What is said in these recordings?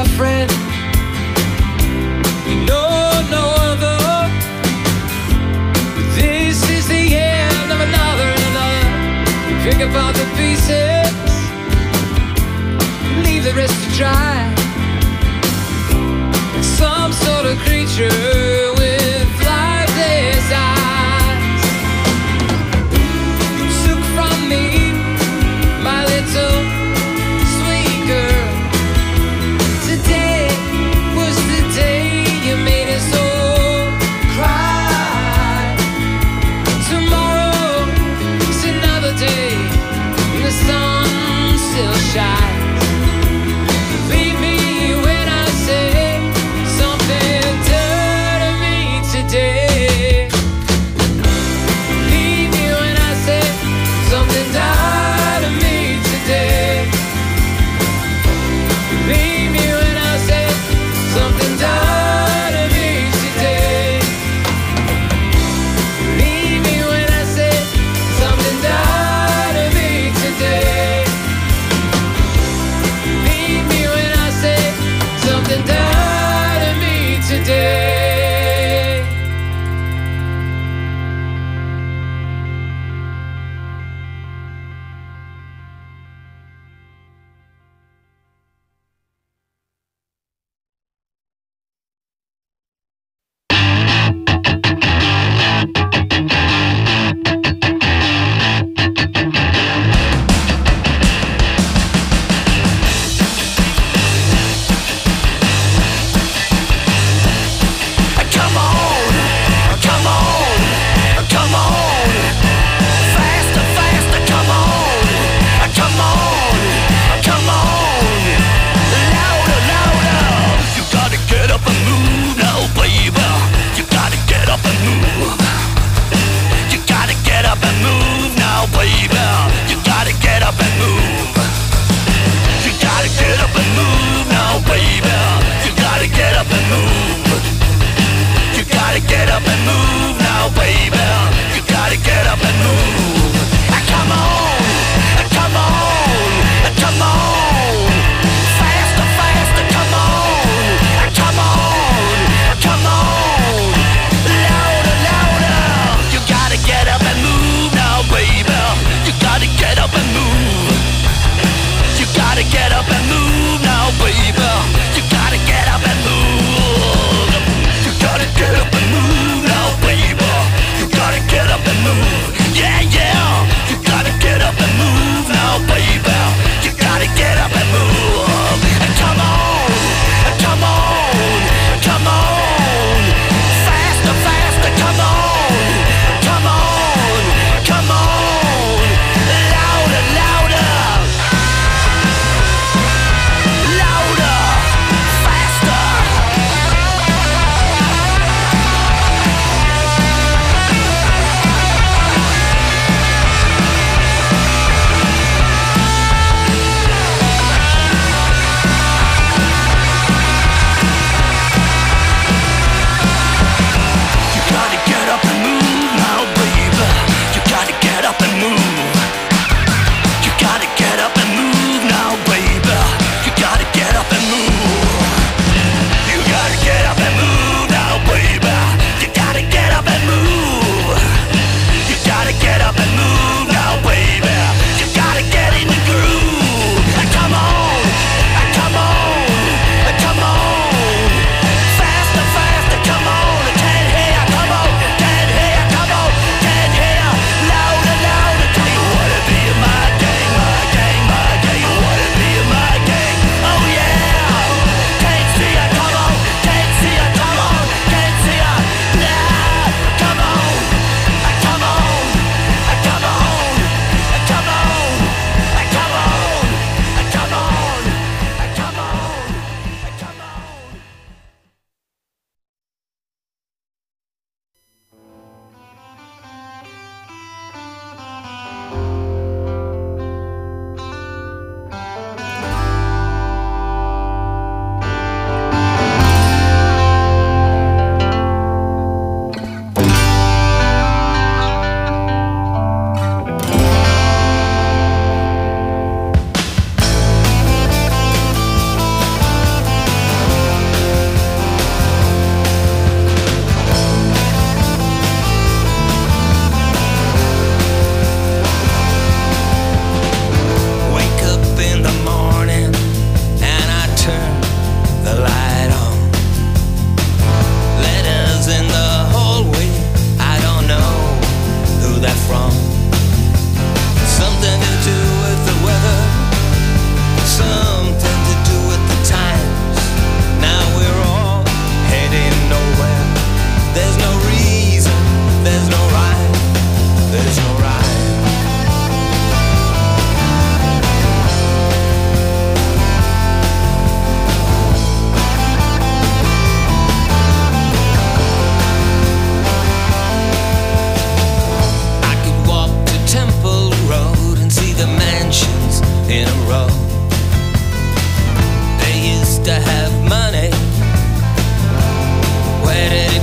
friend. You know no other. This is the end of another. Pick apart the pieces, leave the rest to dry. Some sort of creature with lifeless eyes took from me my little sweet girl. Today was the day you made us all cry. Tomorrow's another day, the sun still shines. Leave me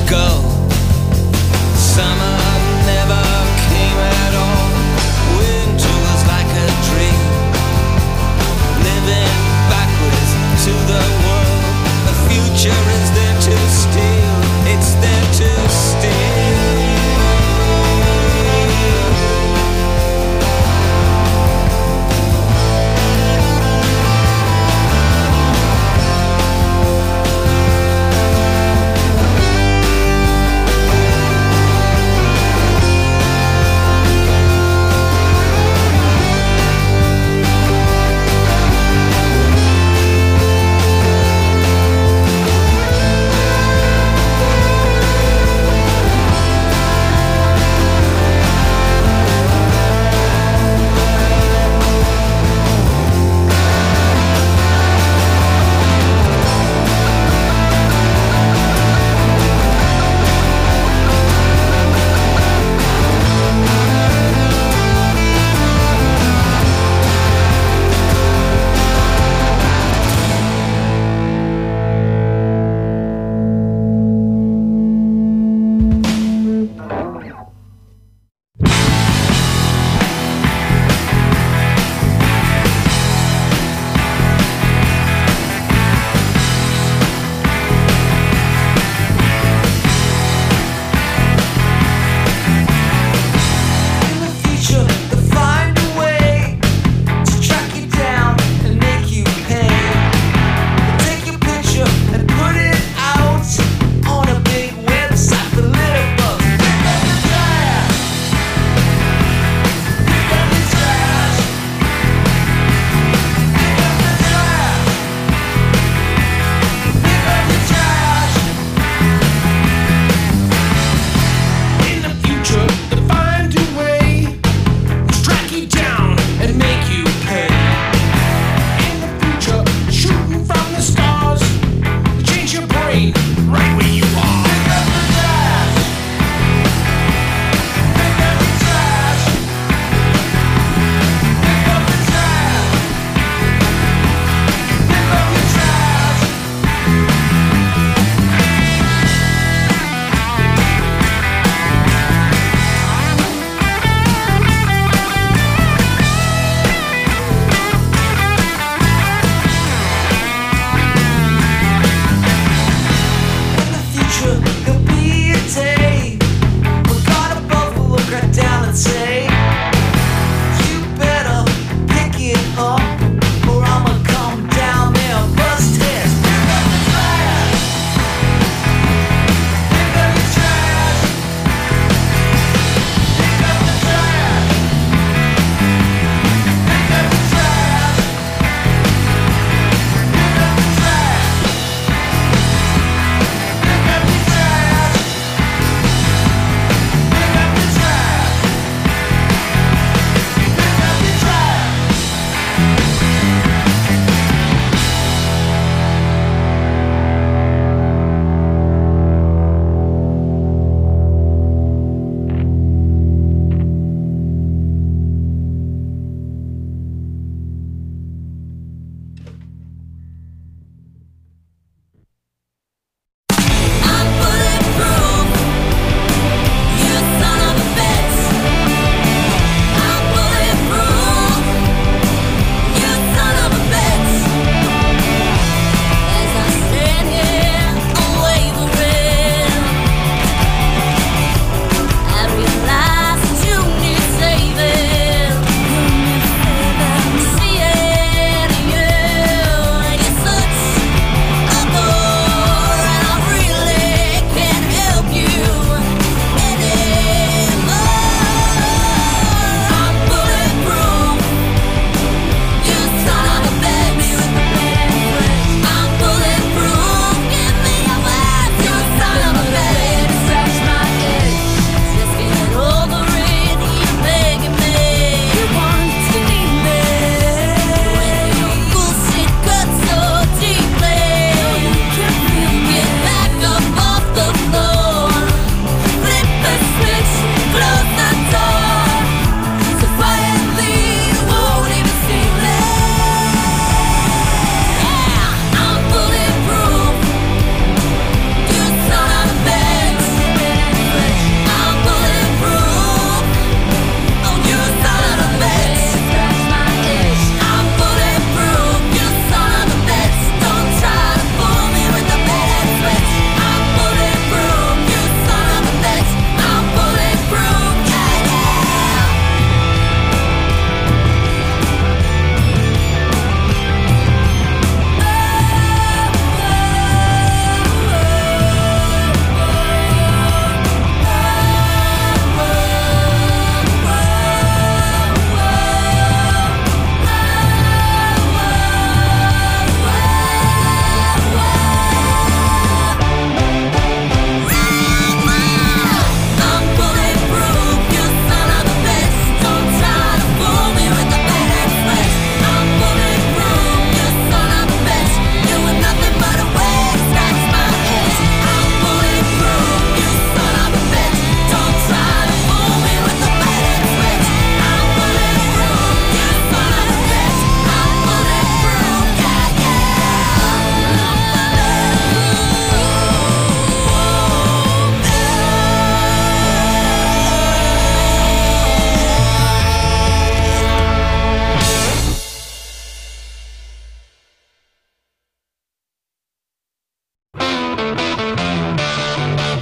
go. Summer never came at all. Winter was like a dream. Living backwards to the world. The future is there to steal. It's there to steal.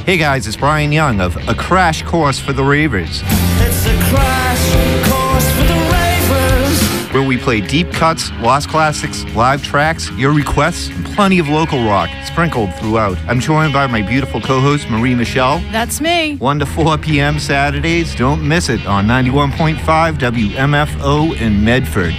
Hey guys, it's Brian Young of A Crash Course for the Ravers. It's a crash course for the ravers. Where we play deep cuts, lost classics, live tracks, your requests, and plenty of local rock sprinkled throughout. I'm joined by my beautiful co-host, Marie Michelle. That's me. 1 to 4 p.m. Saturdays. Don't miss it on 91.5 WMFO in Medford.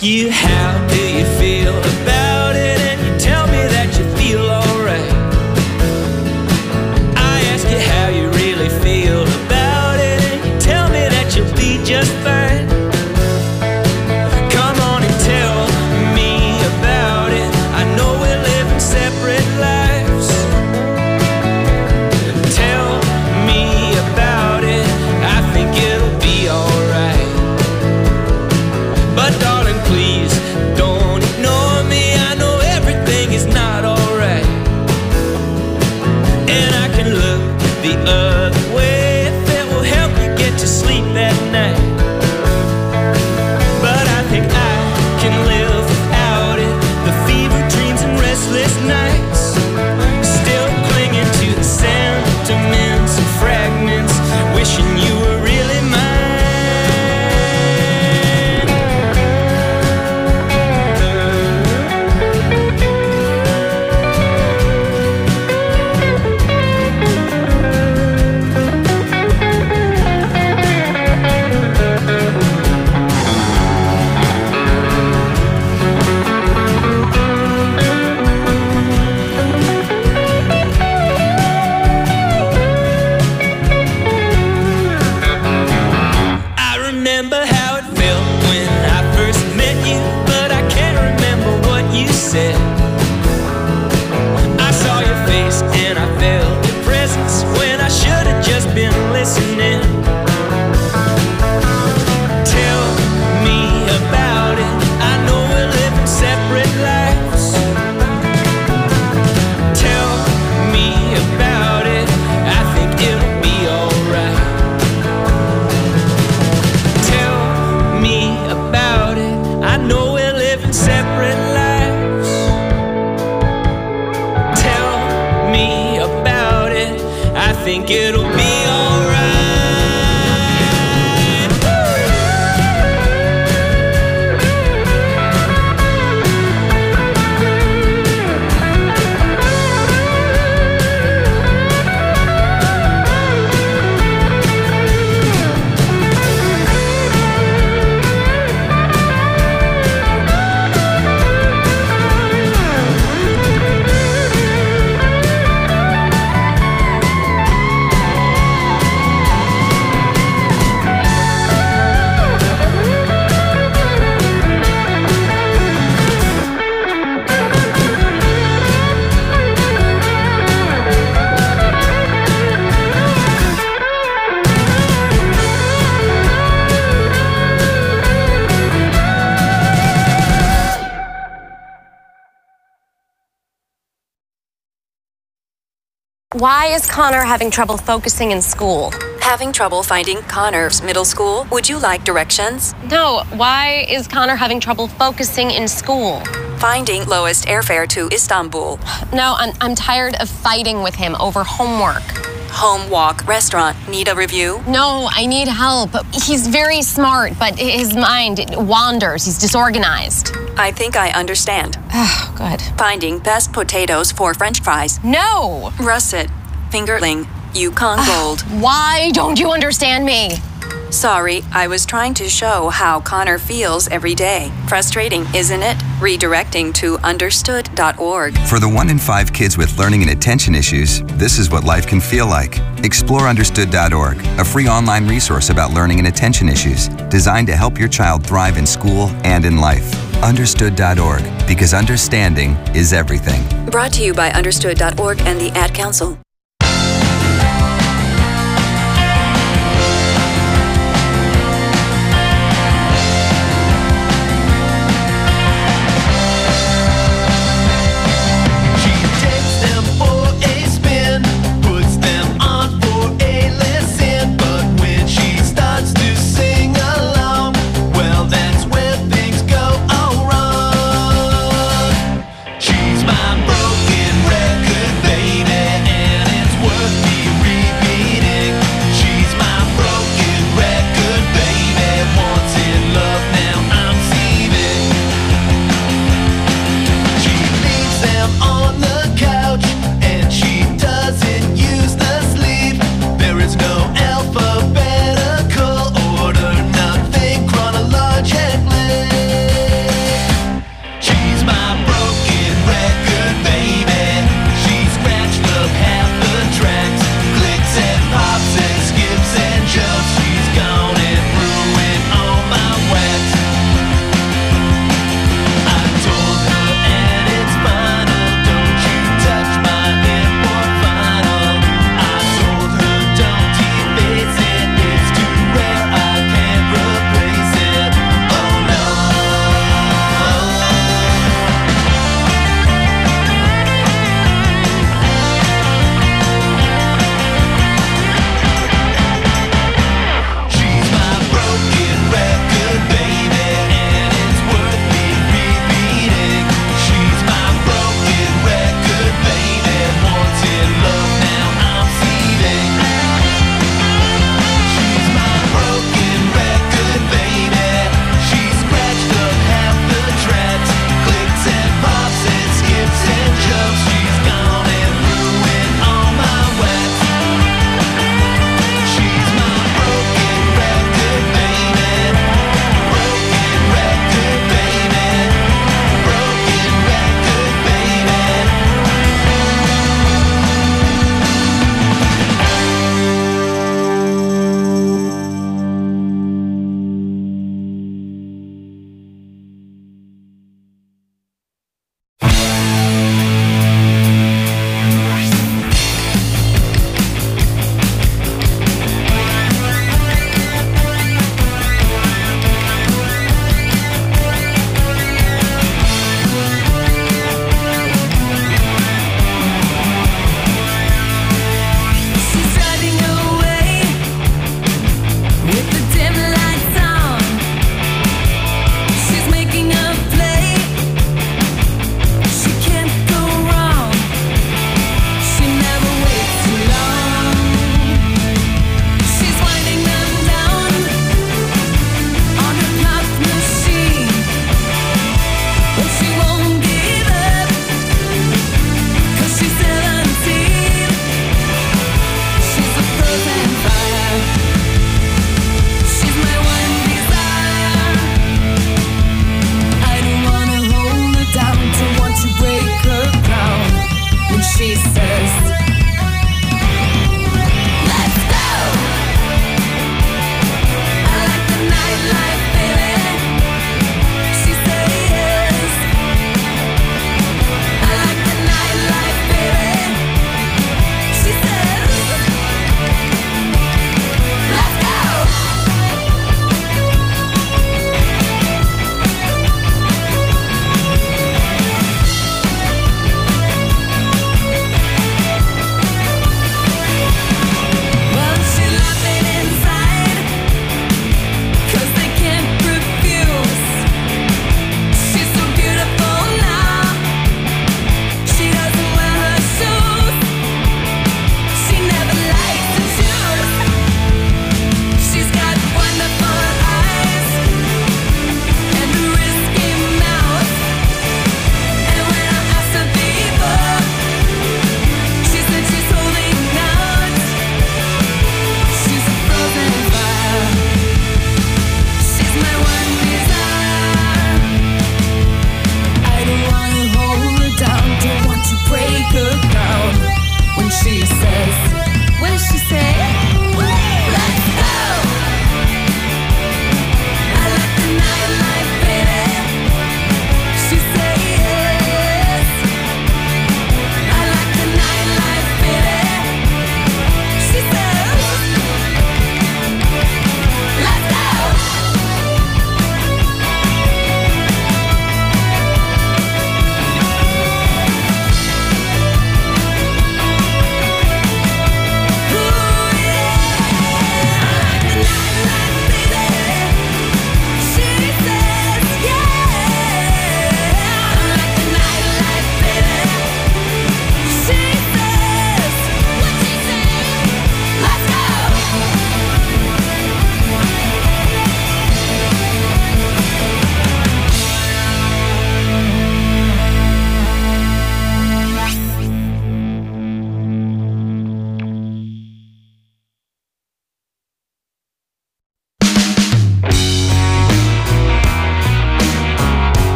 ask you how do you feel about it, and you tell me that you feel alright. I ask you how you really feel about it, and you tell me that you'll be just fine. Come on and tell me about it. I know we're living separate lives. Tell me about it. I think it'll be alright. But darling, please don't ignore me. I know everything is not alright, and I can look the other way if it will help you get to sleep that night. But I think I can live without it. The fever dreams and restless nights, still clinging to the sentiments and fragments, wishing you were really mine. I remember how it felt when I first met you, but I can't remember what you said. I saw your face and I felt your presence when I should have just been listening. Tell me about it. I know we're living separate lives. Tell me about it. I think it'll be alright. Tell me about it. I know we're living separate lives. Tell me about it. I think it'll be alright. Why is Connor having trouble focusing in school? Having trouble finding Connor's middle school? Would you like directions? No, why is Connor having trouble focusing in school? Finding lowest airfare to Istanbul. No, I'm tired of fighting with him over homework. Home walk restaurant. Need a review? No, I need help. He's very smart, but his mind wanders. He's disorganized. I think I understand. Oh, good. Finding best potatoes for French fries. No! Russet. Fingerling. Yukon Gold. Why don't you understand me? Sorry, I was trying to show how Connor feels every day. Frustrating, isn't it? Redirecting to understood.org. For the 1 in 5 kids with learning and attention issues, this is what life can feel like. Explore understood.org, a free online resource about learning and attention issues, designed to help your child thrive in school and in life. Understood.org, because understanding is everything. Brought to you by understood.org and the Ad Council. She's my broken record, baby, and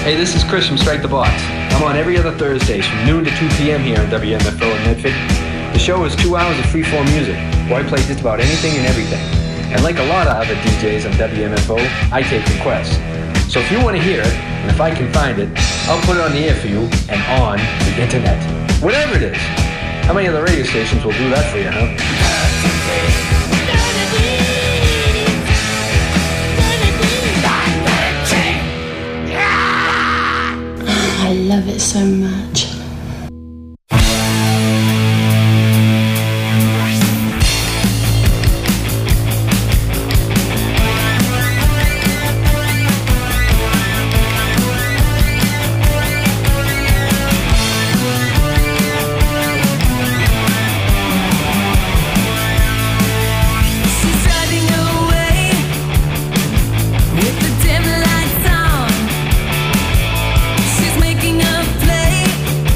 Hey, this is Chris from Strike the Box. I'm on every other Thursdays from noon to 2 p.m. here on WMFO in Medford. The show is 2 hours of freeform music, where I play just about anything and everything. And like a lot of other DJs on WMFO, I take requests. So if you want to hear it, and if I can find it, I'll put it on the air for you and on the internet. Whatever it is. How many other radio stations will do that for you, huh? I love it so much. With the dim lights on, she's making a play.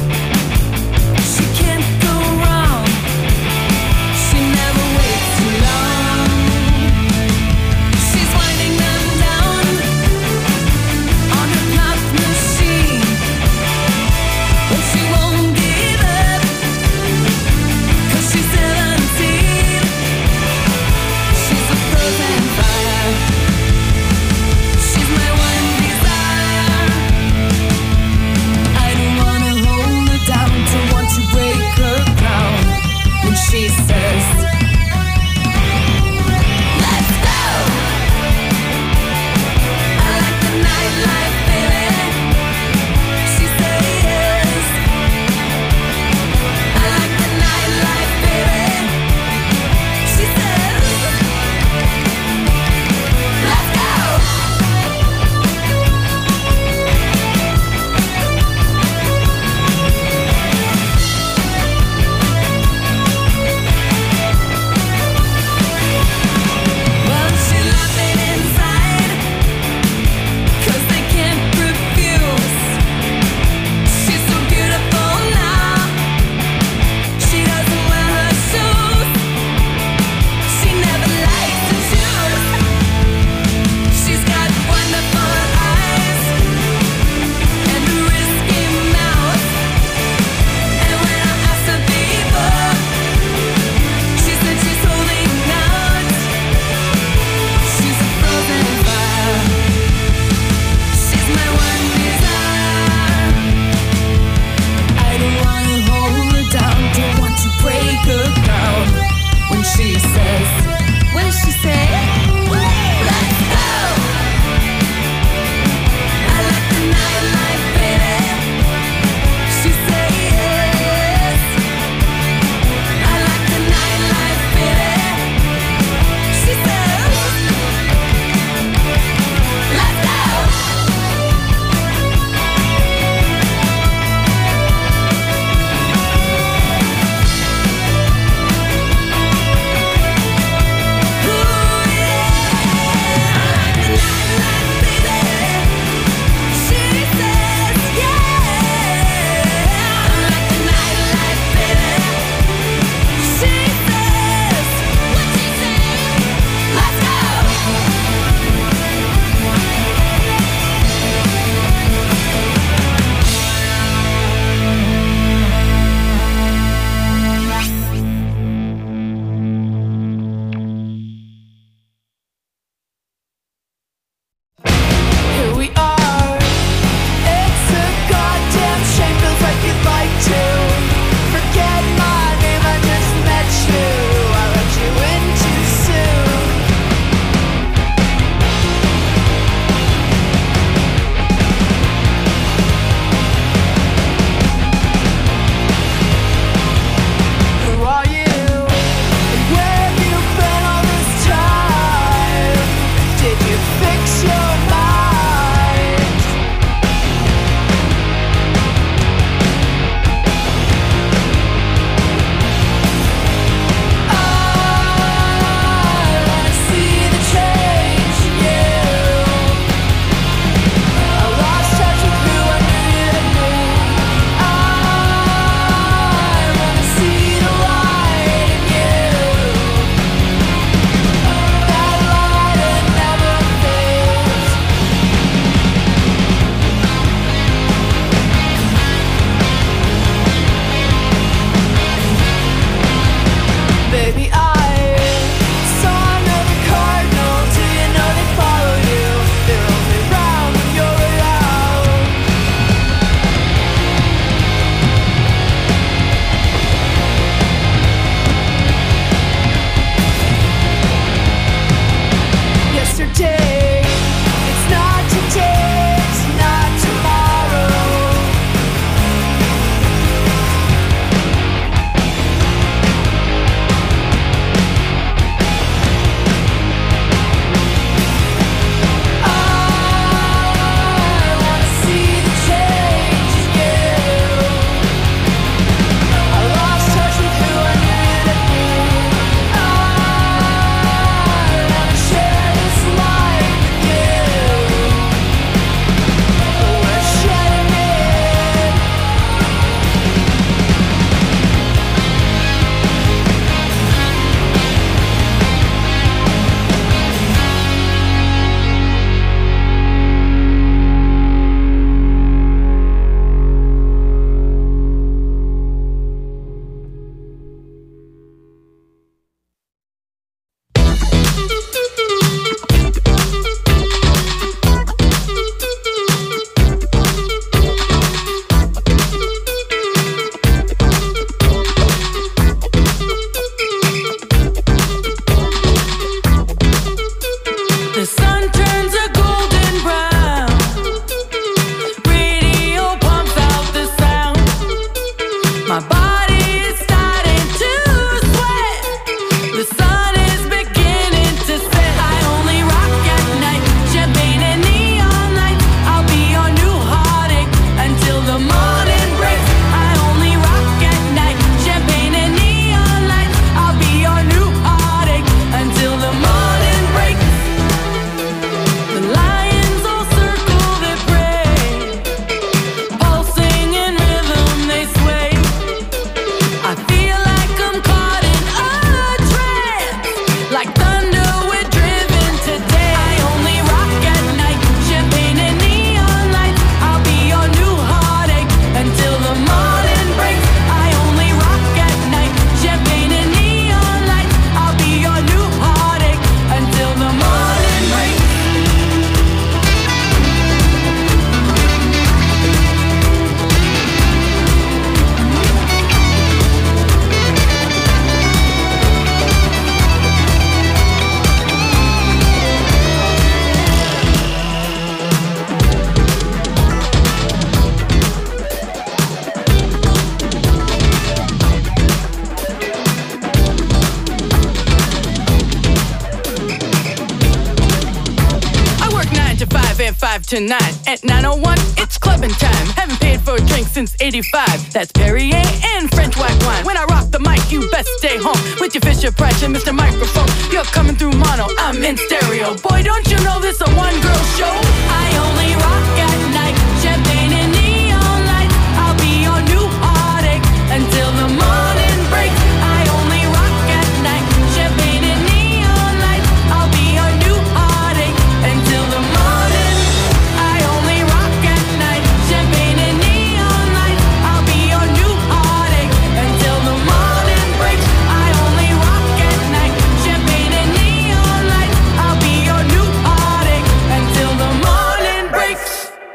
tonight. At 901, it's clubbing time. Haven't paid for a drink since 85. That's Perrier and French white wine. When I rock the mic, you best stay home with your Fisher Price and Mr. Microphone. You're coming through mono, I'm in stereo. Boy, don't you know this a one-girl show? I only rock at night. Champagne and neon lights. I'll be your new heartache until the morning breaks. I only rock at night. Champagne and neon lights. I'll be your new heartache until the morning. I only rock at night. Champagne and neon lights. I'll be your new heartache until the morning breaks. I only rock at night. Champagne and neon lights. I'll be your new heartache until the morning breaks.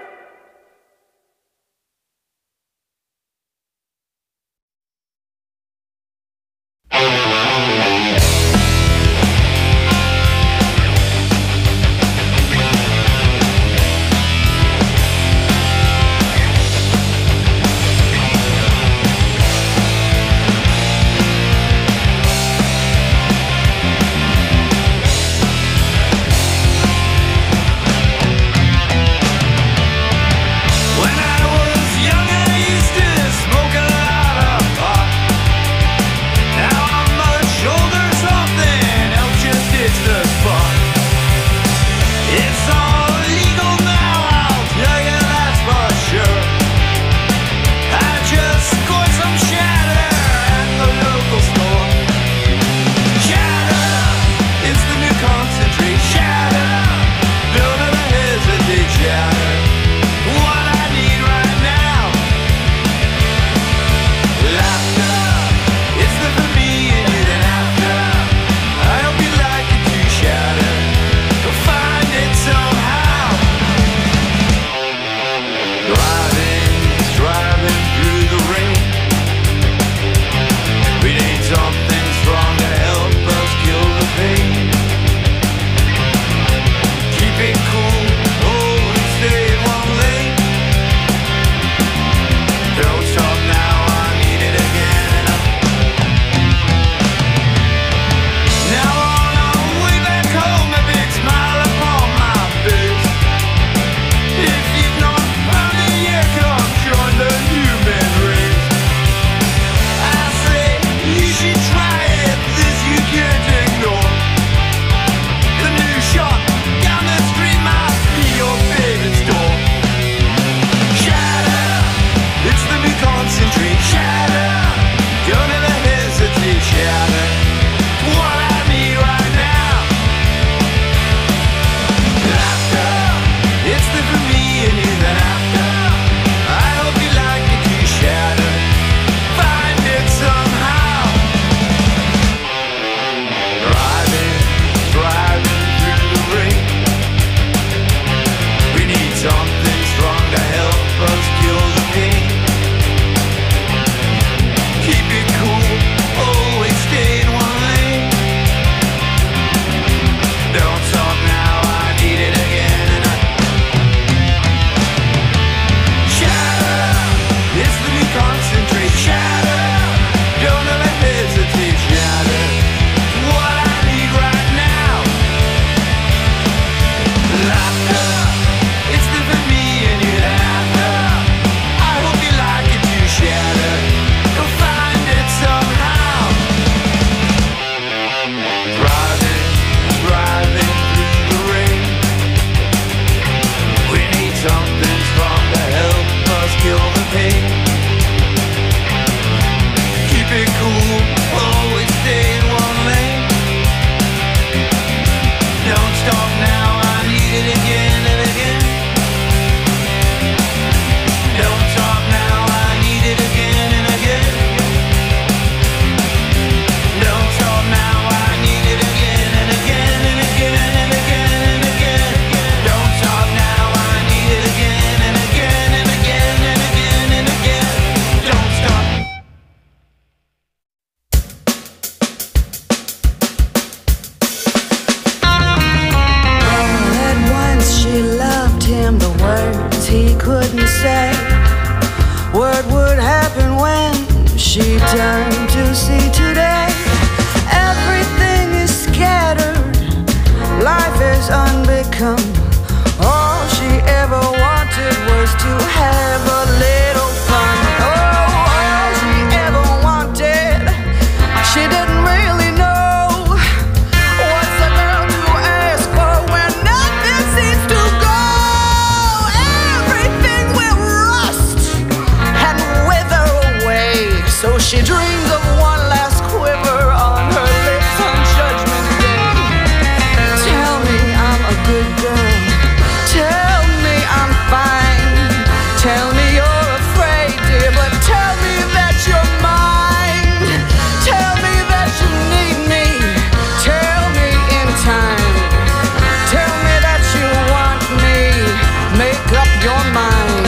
When I was young, I used to smoke a lot of pot. Now I'm much older, something else just hits the spot. It's all legal now, I'll tell you that's for sure. I just scored some shatter at the local store. Shatter, it's the new concentrate. Shatter, don't ever hesitate. Shatter, what I need right now. Laughter, it's the for me and you then after. I hope you like it too. Shatter, go find it somehow. Driving through the rain. We need something strong to help us kill the pain. Keep it cool, always stay in one lane. Don't stop now, I need it again. Now on our way back home, a big smile upon my face. If you've not found it yet, come join the human race. I say you should try it, this you can't ignore. The new shop down the street might be your favorite store. Shatter, it's the new concentrate. Shatter, don't ever hesitate. Shatter, what I need right now. Laughter, it's the for me and you then after. I hope you like it too. Shatter, find it somehow. Driving through the rain. We need something strong to help us kill the pain. Keep it cool, always stay in one lane. Don't stop now, I need it again. And shatter, it's the new concentrate. Shatter, don't ever hesitate. Shatter, what I need right now. Laughter, it's the for me and you then after. I hope you like it too. Shatter, go find it somehow. Driving through the rain. We need something strong to help us kill the pain. Keep it cool, always stay in one lane. Don't stop now, I need it again and again. Don't stop now, I need it again and again. Don't stop now, I need it again and again and again and again and again. Don't stop now, I need it again and again and again and again and again. Don't stop. All at once she loved him, the words he couldn't say. What would happen when she turned to see today? Everything is scattered, life is unbecome. All she ever just to have a little fun. Oh, all she ever wanted, she didn't really know. What's a girl to ask for when nothing seems to go? Everything will rust and wither away. So she dreams of one last quiver on her lips on Judgment Day. Tell me I'm a good girl. Tell me I'm fine. Tell me you're afraid, dear, but tell me that you're mine. Tell me that you need me. Tell me in time. Tell me that you want me. Make up your mind.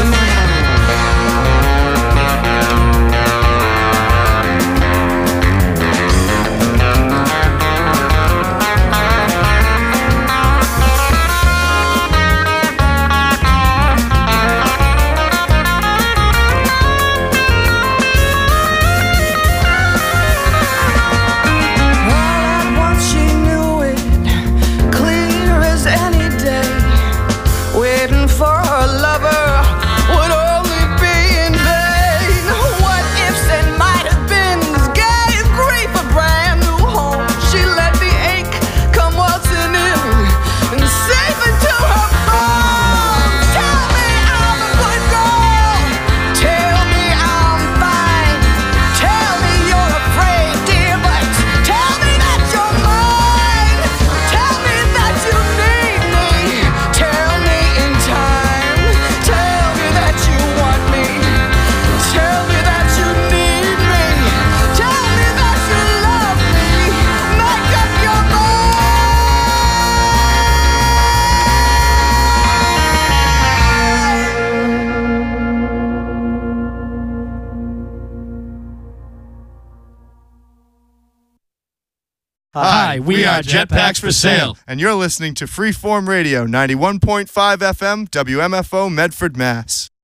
Waiting for her lover would only be in vain. What ifs and might have beens gave grief a brand new home. She let the ache come waltzing in and seep into her bones. Tell me I'm a good girl. Tell me I'm fine. Tell me you're afraid, dear, but tell me that you're mine. Tell me that you need me. Tell me in time. Tell me that you want me. Tell me that you need me. Tell me that you love me. Make up your Hi, we are Jetpacks for Sale. And you're listening to Freeform Radio, 91.5 FM, WMFO, Medford, Mass.